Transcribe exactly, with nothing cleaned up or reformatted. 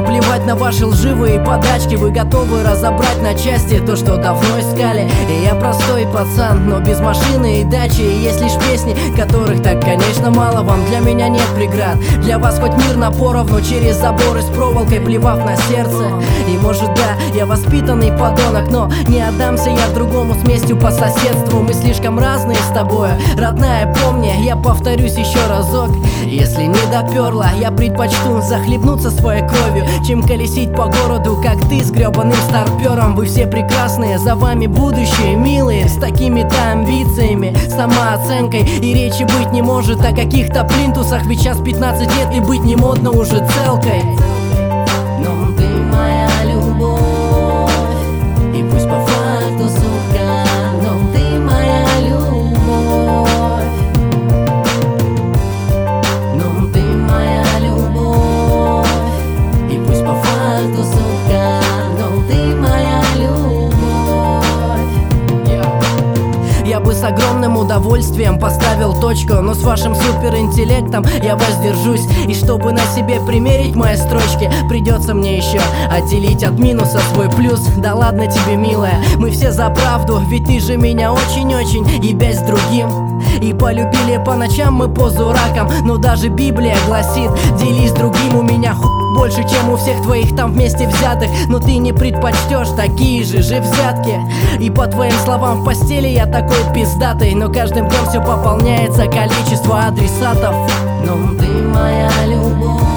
наплевать на ваши лживые подачки. Вы готовы разобрать на части то, что давно искали. И я простой пацан, но без машины и дачи. И есть лишь песни, которых так, конечно, мало вам. Для меня нет преград, для вас хоть мир на поровну. Через заборы с проволокой, плевав на сердце. И может да, я воспитанный подонок, но не отдамся я другому с местью по соседству. Мы слишком разные с тобой, родная, помни, я повторюсь еще разок. Если не доперла, я предпочту захлебнуться своей кровью, чем колесить по городу, как ты с гребаным старпером. Вы все прекрасные, за вами будущее, милые, с такими-то амбициями, самооценкой. И речи быть не может о каких-то плинтусах, ведь сейчас пятнадцать лет и быть не модно уже целкой. Но ты моя любовь, и пусть по факту, сука, но ты моя любовь. Но ты моя любовь, и пусть по факту, сука, но ты моя любовь. Я бы с огромным удовольствием поставил точку, но с вашим суперинтеллектом я воздержусь. И чтобы на себе примерить мои строчки, придется мне еще отделить от минуса свой плюс. Да ладно тебе, милая, мы все за правду, ведь ты же меня очень-очень ебясь с другим. И полюбили по ночам мы позу раком, но даже Библия гласит: делись с другим, у меня хуй больше, чем у всех твоих там вместе взятых. Но ты не предпочтешь такие же же взятки. И по твоим словам в постели я такой пиздатый, но каждым днем все пополняется количество адресатов. Но ты моя любовь.